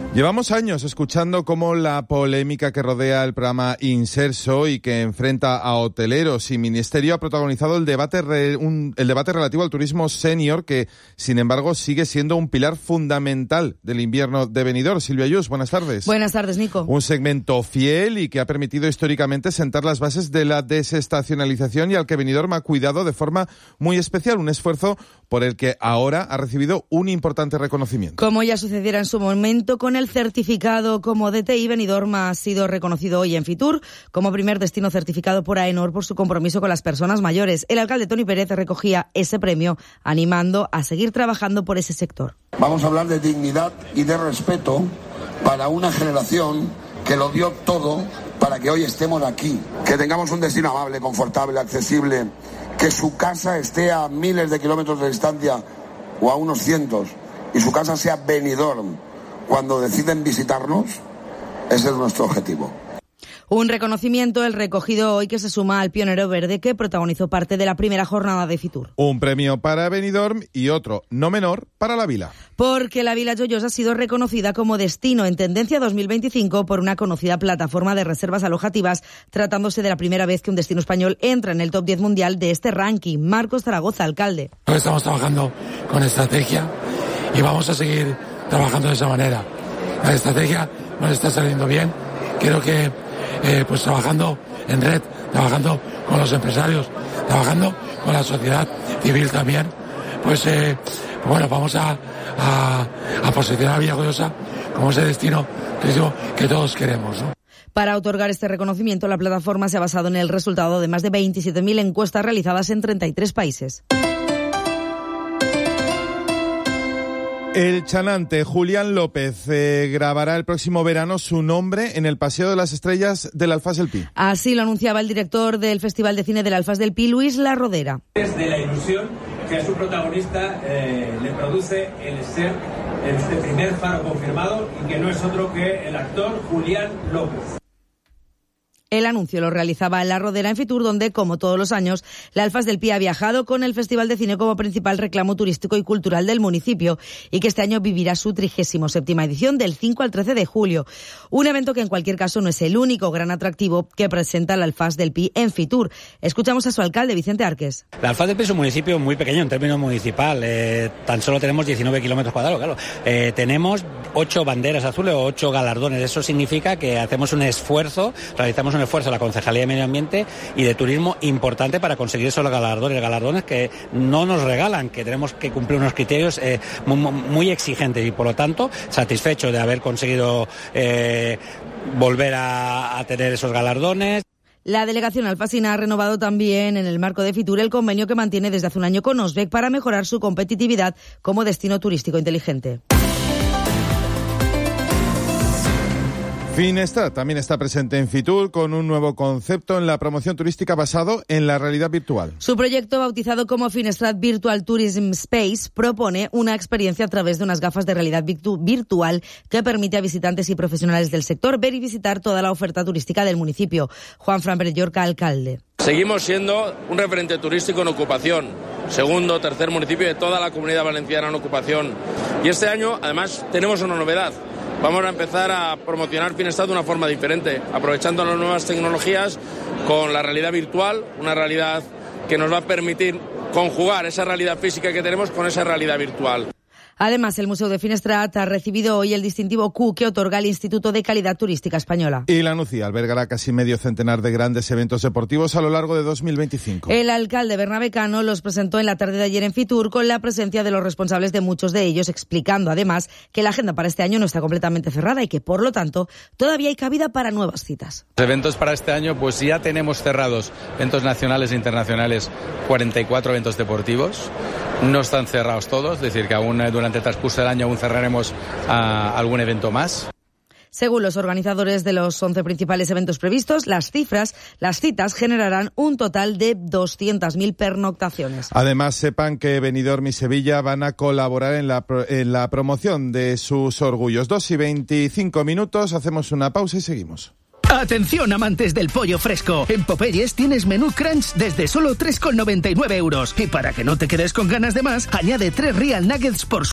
Llevamos años escuchando cómo la polémica que rodea el programa Inserso y que enfrenta a hoteleros y ministerio ha protagonizado el debate relativo al turismo senior, que sin embargo sigue siendo un pilar fundamental del invierno de Benidorm. Silvia Ayús, buenas tardes. Buenas tardes, Nico. Un segmento fiel y que ha permitido históricamente sentar las bases de la desestacionalización y al que Benidorm ha cuidado de forma muy especial, un esfuerzo por el que ahora ha recibido un importante reconocimiento. Como ya sucediera en su momento con el certificado como DTI, Benidorm ha sido reconocido hoy en Fitur como primer destino certificado por AENOR por su compromiso con las personas mayores. El alcalde Toni Pérez recogía ese premio, animando a seguir trabajando por ese sector. Vamos a hablar de dignidad y de respeto para una generación que lo dio todo para que hoy estemos aquí, que tengamos un destino amable, confortable, accesible, que su casa esté a miles de kilómetros de distancia o a unos cientos y su casa sea Benidorm. Cuando deciden visitarnos, ese es nuestro objetivo. Un reconocimiento, el recogido hoy, que se suma al Pionero Verde que protagonizó parte de la primera jornada de Fitur. Un premio para Benidorm y otro, no menor, para la Vila. Porque la Vila Joiós ha sido reconocida como destino en tendencia 2025 por una conocida plataforma de reservas alojativas, tratándose de la primera vez que un destino español entra en el top 10 mundial de este ranking. Marcos Zaragoza, alcalde. Estamos trabajando con estrategia y vamos a seguir trabajando de esa manera. La estrategia nos está saliendo bien. Creo que pues trabajando en red, trabajando con los empresarios, trabajando con la sociedad civil también, pues bueno, vamos a posicionar a Villa Joiosa como ese destino turístico que todos queremos, ¿no? Para otorgar este reconocimiento, la plataforma se ha basado en el resultado de más de 27.000 encuestas realizadas en 33 países. El chanante Julián López grabará el próximo verano su nombre en el Paseo de las Estrellas del Alfás del Pi. Así lo anunciaba el director del Festival de Cine del Alfás del Pi, Luis La Rodera. Desde la ilusión que a su protagonista le produce el ser este primer faro confirmado y que no es otro que el actor Julián López. El anuncio lo realizaba La Rodera en Fitur, donde, como todos los años, la Alfás del Pi ha viajado con el Festival de Cine como principal reclamo turístico y cultural del municipio y que este año vivirá su 37ª edición del 5 al 13 de julio. Un evento que en cualquier caso no es el único gran atractivo que presenta la Alfás del Pi en Fitur. Escuchamos a su alcalde, Vicente Arques. La Alfás del Pi es un municipio muy pequeño en términos municipal. Tan solo tenemos 19 kilómetros cuadrados, claro. Tenemos 8 banderas azules o 8 galardones. Eso significa que hacemos un esfuerzo, realizamos un esfuerzo de la Concejalía de Medio Ambiente y de Turismo importante para conseguir esos galardones que no nos regalan, que tenemos que cumplir unos criterios muy exigentes y por lo tanto satisfecho de haber conseguido volver a tener esos galardones. La delegación alfasina ha renovado también en el marco de Fitur el convenio que mantiene desde hace un año con Osbec para mejorar su competitividad como destino turístico inteligente. Finestrat también está presente en Fitur con un nuevo concepto en la promoción turística basado en la realidad virtual. Su proyecto, bautizado como Finestrat Virtual Tourism Space, propone una experiencia a través de unas gafas de realidad virtual que permite a visitantes y profesionales del sector ver y visitar toda la oferta turística del municipio. Juan Fran Pérez Llorca, alcalde. Seguimos siendo un referente turístico en ocupación, segundo, tercer municipio de toda la Comunidad Valenciana en ocupación. Y este año, además, tenemos una novedad. Vamos a empezar a promocionar Finestrat de una forma diferente, aprovechando las nuevas tecnologías con la realidad virtual, una realidad que nos va a permitir conjugar esa realidad física que tenemos con esa realidad virtual. Además, el Museo de Finestrat ha recibido hoy el distintivo Q que otorga el Instituto de Calidad Turística Española. Y la Nucía albergará casi medio centenar de grandes eventos deportivos a lo largo de 2025. El alcalde Bernabé Cano los presentó en la tarde de ayer en Fitur con la presencia de los responsables de muchos de ellos, explicando además que la agenda para este año no está completamente cerrada y que, por lo tanto, todavía hay cabida para nuevas citas. Los eventos para este año, pues ya tenemos cerrados eventos nacionales e internacionales, 44 eventos deportivos. No están cerrados todos, es decir, que aún durante el transcurso del año aún cerraremos algún evento más. Según los organizadores de los 11 principales eventos previstos, las citas generarán un total de 200.000 pernoctaciones. Además, sepan que Benidorm y Sevilla van a colaborar en la promoción de sus orgullos. 2:25 minutos, hacemos una pausa y seguimos. Atención, amantes del pollo fresco. En Popeyes tienes menú crunch desde solo 3,99 €. Y para que no te quedes con ganas de más, añade 3 Real Nuggets por